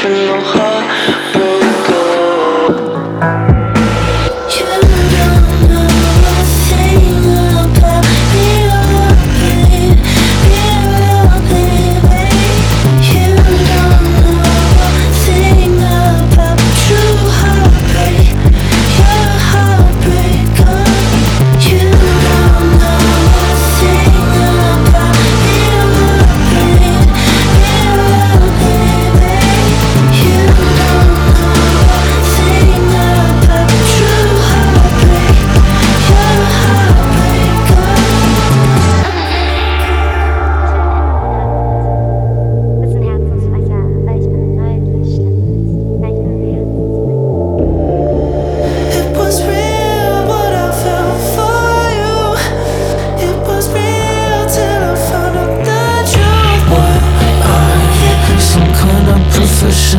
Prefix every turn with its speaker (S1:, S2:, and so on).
S1: professional heartbreaker.
S2: You don't know a thing about real pain, baby. You don't know a thing about true heartbreak. You're a heartbreaker. You don't know a thing about real pain, baby. You don't know a thing about true heartbreak. You're a heartbreaker.
S3: Bisschen Herzensbrecher, weil ich bin deutlich schlimmer. Weil ich bin real.
S2: It was real what I felt for you. It was real till I found out that you were
S1: Some kind of professional